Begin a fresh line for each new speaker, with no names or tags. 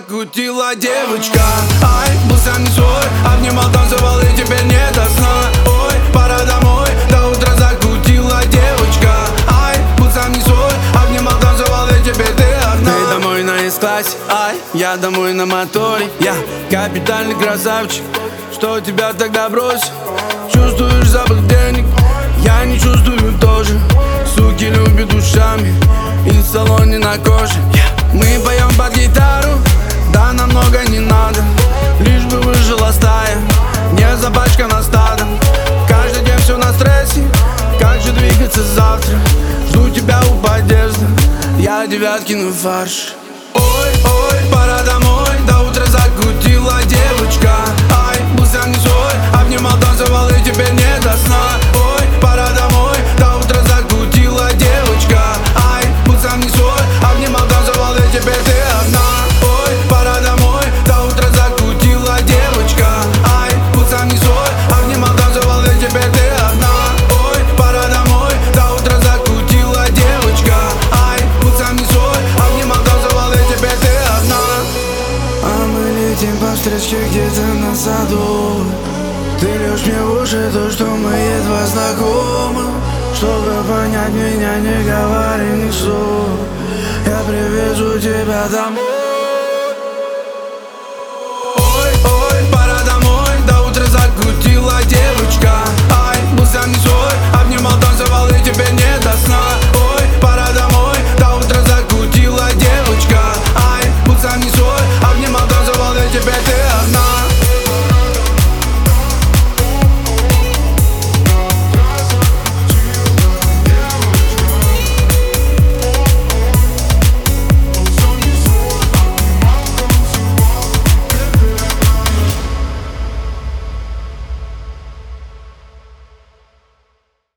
закутила девочка. Ай, был сам не свой, обнимал, танцевал и теперь не до сна. Ой, пора домой, до утра закутила девочка. Ай, был сам не свой, обнимал, танцевал и теперь ты одна. Ты домой на S-классе, ай, я домой на моторе. Я капитальный красавчик, что тебя тогда бросил. Чувствуешь запах денег, я не чувствую тоже. Суки любят ушами и в салоне на коже. Мы поем под гитару, да намного не надо, лишь бы выжила стая, не запачкана стадом. Каждый день все на стрессе, как же двигаться завтра? Жду тебя у подъезда, я Девяткин фарш. Ой, ой, пора домой, до утра закутила девочка. Ай, был сам не свой, обнимал, танцевал и теперь не до сна. Ой, пора домой, до утра закутила девочка. Ай, был сам не свой, обнимал, танцевал и теперь ты одна. Ой, пора домой, до утра закутила девочка. Ай, был сам не свой, обнимал, танцевал и теперь ты одна. Ой, пора домой, до утра закутила девочка. Ай, был сам не свой, обнимал, танцевал и теперь ты одна. А мы летим по встречке где-то на саду. Ты льешь мне в уши то, что мы едва знакомы. Чтобы понять меня, не говори ни слова, я привезу тебя домой.